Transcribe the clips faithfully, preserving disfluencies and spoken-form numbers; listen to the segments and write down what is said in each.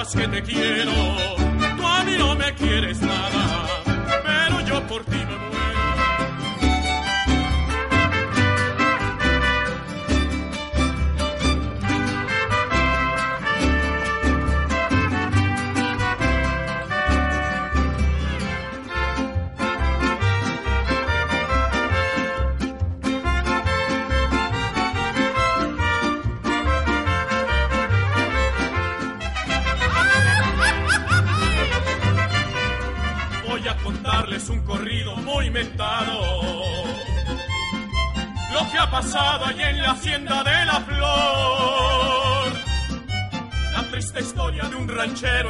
sepas que te quiero. Tú a mí no me quieres nada, pero yo por ti me muero. Contarles un corrido muy mentado, lo que ha pasado allí en la hacienda de la Flor, la triste historia de un ranchero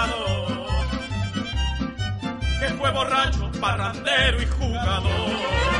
enamorado que fue borracho, parrandero y jugador.